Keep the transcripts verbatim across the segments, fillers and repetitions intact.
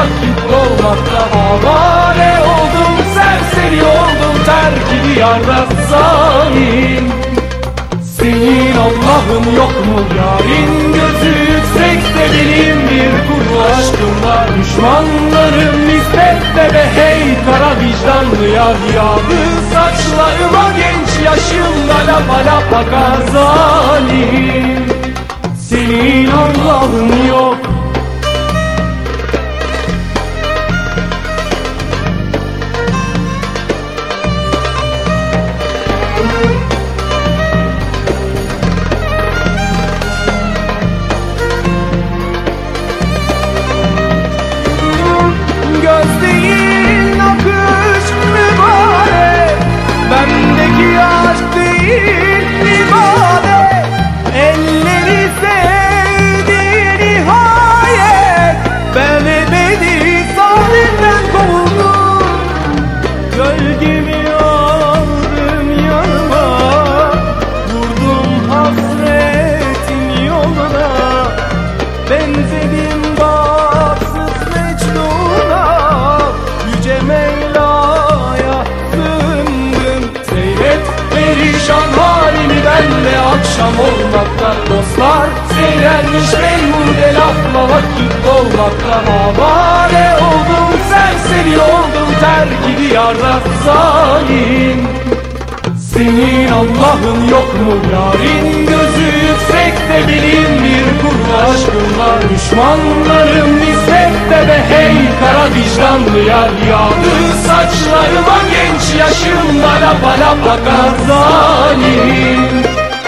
vakit dolmakta avare oldum, serseri oldum, terk diyarda zalim. Senin Allah'ın yok mu yarın, gözü yüksekte benim bir kuru aşkım var. Düşmanlarım nispette be hey kara vicdanlı yar, yağdı saçlarıma genç yaşımda lapa lapa bakar zalim. Senin Allah'ın yok. Gözlerin akış mübarek, bendeki aşk değil ibadet. Elleri sevdi nihayet, ben ebedi sahibinden kovuldum. Gölgemi aldım yanıma, vurdum hasretin yoluna. Benzedim bahtsız Mecnun'a, Yüce Mevla'ya sığındım. Seyret perişan halimi, benle akşam olmakta dostlar. Seyrenmiş beyhude lafla vakit dolmakta avare oldum, serseri oldum, terk diyarda zalim. Senin Allah'ın yok mu yarın, gözü yüksekte benim bir kuru aşkım var. Düşmanlarım nispette be hey kara vicdanlı yar, yağdı saçlarıma genç yaşımda lapa lapa bakar zalim.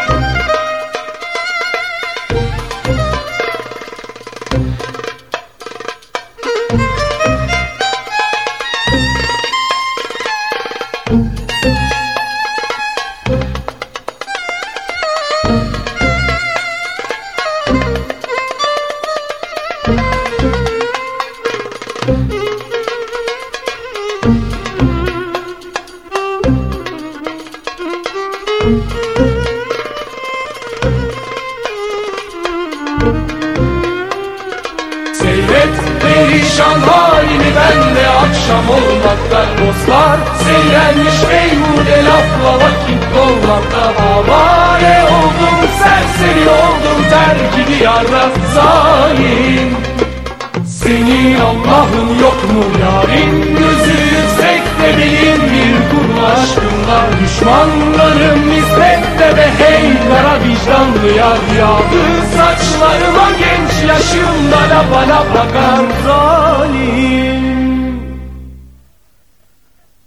Seyret perişan halimi, benle akşam olmakta dostlar. Seyrenmiş beyhude lafla vakit dolmakta avare oldum, serseri oldum, terk diyarda zalim. Senin Allah'ın yok mu yarın, gözü yüksekte benim bir kuru aşkım var. Düşmanlarım nispette be hey kara vicdanlı yar, yağdı saçlarıma genç yaşımda lapa lapa bakar zalim.